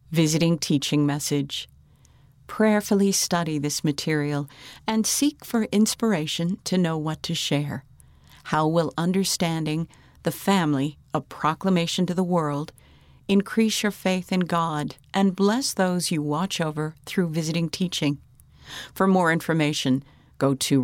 Visiting Teaching Message. Prayerfully study this material and seek for inspiration to know what to share. How will understanding the family, a proclamation to the world, increase your faith in God and bless those you watch over through visiting teaching? For more information, go to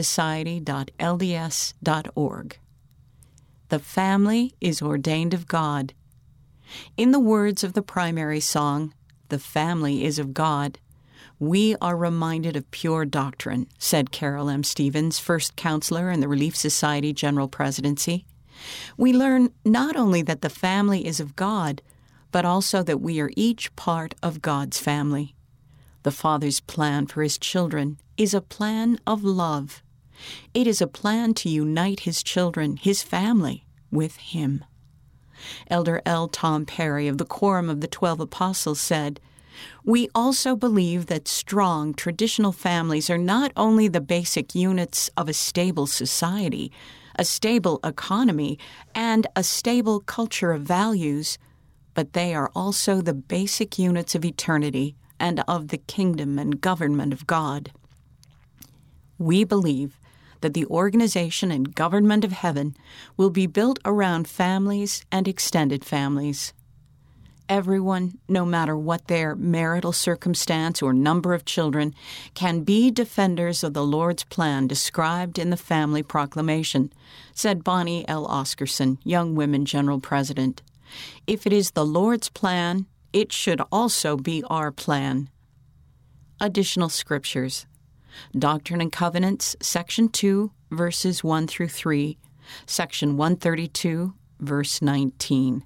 reliefsociety.lds.org. The family is ordained of God. In the words of the primary song, "The family is of God," we are reminded of pure doctrine, said Carol M. Stevens, first counselor in the Relief Society General Presidency. We learn not only that the family is of God, but also that we are each part of God's family. The Father's plan for His children is a plan of love. It is a plan to unite His children, His family, with Him. Elder L. Tom Perry of the Quorum of the 12 Apostles said, "We also believe that strong, traditional families are not only the basic units of a stable society, a stable economy, and a stable culture of values, but they are also the basic units of eternity and of the kingdom and government of God. We believe that the organization and government of heaven will be built around families and extended families. Everyone, no matter what their marital circumstance or number of children, can be defenders of the Lord's plan described in the Family Proclamation," said Bonnie L. Oscarson, Young Women General President. "If it is the Lord's plan, it should also be our plan." Additional scriptures. Doctrine and Covenants, Section 2, verses 1 through 3, Section 132, verse 19.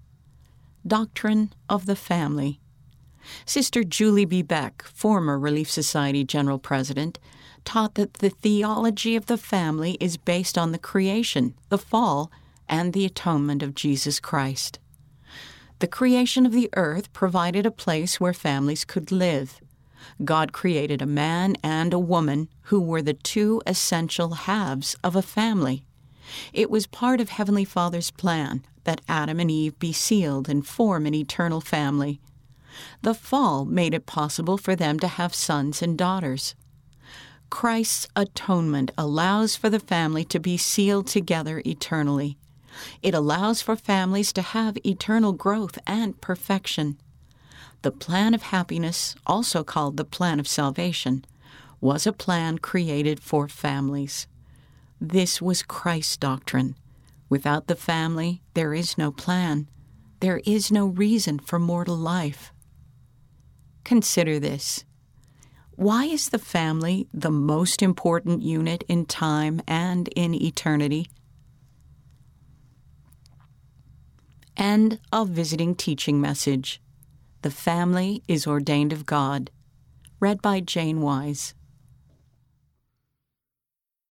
Doctrine of the Family. Sister Julie B. Beck, former Relief Society General President, taught that the theology of the family is based on the creation, the fall, and the atonement of Jesus Christ. The creation of the earth provided a place where families could live. God created a man and a woman who were the two essential halves of a family. It was part of Heavenly Father's plan that Adam and Eve be sealed and form an eternal family. The fall made it possible for them to have sons and daughters. Christ's atonement allows for the family to be sealed together eternally. It allows for families to have eternal growth and perfection. The plan of happiness, also called the plan of salvation, was a plan created for families. This was Christ's doctrine. Without the family, there is no plan. There is no reason for mortal life. Consider this. Why is the family the most important unit in time and in eternity? End of Visiting Teaching Message. The Family is Ordained of God. Read by Jane Wise.